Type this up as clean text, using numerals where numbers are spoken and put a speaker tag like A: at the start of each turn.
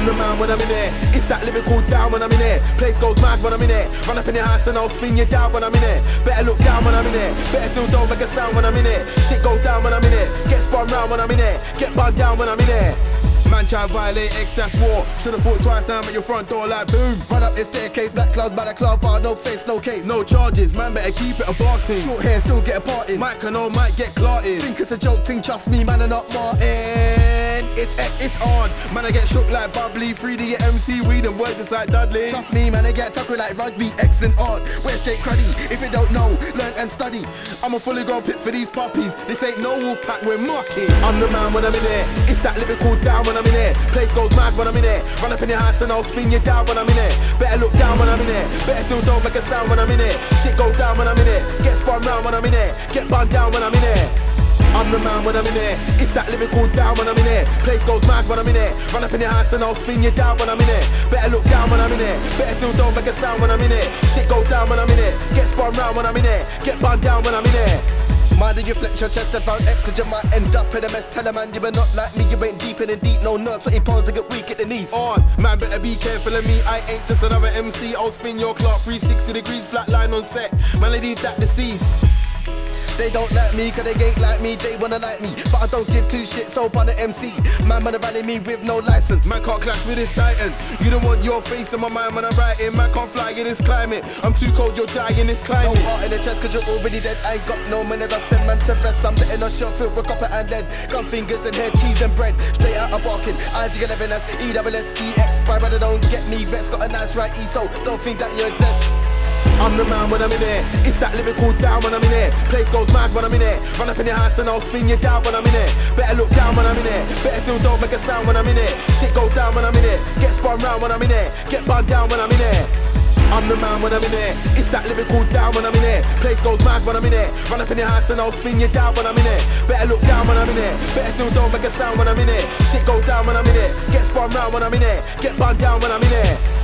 A: I'm the man when I'm in there. It's that lyrical down when I'm in there. Place goes mad when I'm in there. Run up in your house and I'll spin you down when I'm in there. Better look down when I'm in there. Better still don't make a sound when I'm in there. Shit goes down when I'm in there. Get spun round when I'm in there. Get bun down when I'm in there. Man try violate X, that's war. Should've thought twice, now I'm at your front door like boom.
B: Run up the staircase, black clouds by the club bar, no face, no case.
A: No charges, man better keep it a bar team.
B: Short hair, still get a part in.
A: Mike and all might get clotted.
B: Think it's a joke thing, trust me, man, I'm not Martin. It's X,
A: It's on, man I get shook like bubbly. 3D at MC, we the words just like Dudley.
B: trust me, man, I get tackled like rugby, X and on. We're straight cruddy, if you don't know, learn and study.
A: I'm a fully grown pit for these puppies. This ain't no wolf pack, we're mucky. I'm the man when I'm in there. It's that lyrical down when I'm in there. Place goes mad when I'm in there. Run up in your house and I'll spin you down when I'm in there. Better look down when I'm in there. Better still don't make a sound when I'm in there. Shit goes down when I'm in there. Get spun round when I'm in there. Get bun down when I'm in there. I'm the man when I'm in there. It's that lyrical down when I'm in there. Place goes mad when I'm in there. Run up in your house and I'll spin you down when I'm in there. Better look down when I'm in there. Better still don't make a sound when I'm in there. Shit goes down when I'm in there. Get spun round when I'm in there. Get bun down when I'm in there.
B: Mind you flex your chest and found extra, you might end up in a mess. Tell a man you are not like me, you ain't deep in the deep, no nerves, 20 pounds to get weak at the knees.
A: On, man better be careful of me, I ain't just another MC. I'll spin your clock 360 degrees, flat line on set. Man, I leave that deceased.
B: They don't like me, cause they ain't like me, they wanna like me. But I don't give two shits, so on the MC. Man, wanna rally me with no license.
A: Man can't clash with this titan. You don't want your face in my mind when I'm writing. Man can't fly in this climate. I'm too cold, you'll die in this
B: No
A: climate.
B: heart in the chest, cause you're already dead. I ain't got no manners, I send man to rest. I'm letting on shell filled with copper and lead. Gun fingers and head, cheese and bread. Straight out of barking, IG11S, EWS, My brother don't get me vexed, got a nice right E, so don't think that you're exempt.
A: I'm the man when I'm in there. It's that lyrical down when I'm in there. Place goes mad when I'm in there. Run up in your house and I'll spin you down when I'm in there. Better look down when I'm in there. Better still don't make a sound when I'm in there. Shit goes down when I'm in there. Get spun round when I'm in there. Get bun down when I'm in there. I'm the man when I'm in there. It's that lyrical down when I'm in there. Place goes mad when I'm in there. Run up in your house and I'll spin you down when I'm in there. Better look down when I'm in there. Better still don't make a sound when I'm in there. Shit goes down when I'm in there. Get spun round when I'm in there. Get bun down when I'm in there.